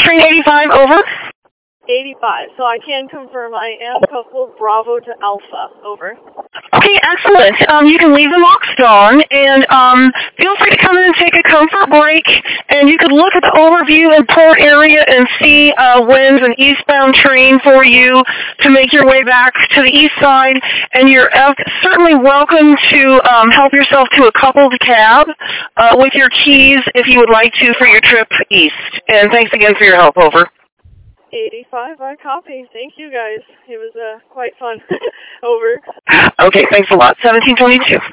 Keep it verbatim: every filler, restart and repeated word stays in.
train eighty-five, over. eighty-five. So I can confirm I am coupled Bravo to Alpha. Over. Okay, excellent. Um, you can leave the locks on, and um, feel free to come in and take a comfort break, and you could look at the overview and port area and see uh, when's an eastbound train for you to make your way back to the east side, and you're uh, certainly welcome to um, help yourself to a coupled cab uh, with your keys if you would like to for your trip east. And thanks again for your help, over. eighty-five, I copy. Thank you, guys. It was uh, quite fun. Over. Okay, thanks a lot. seventeen twenty-two.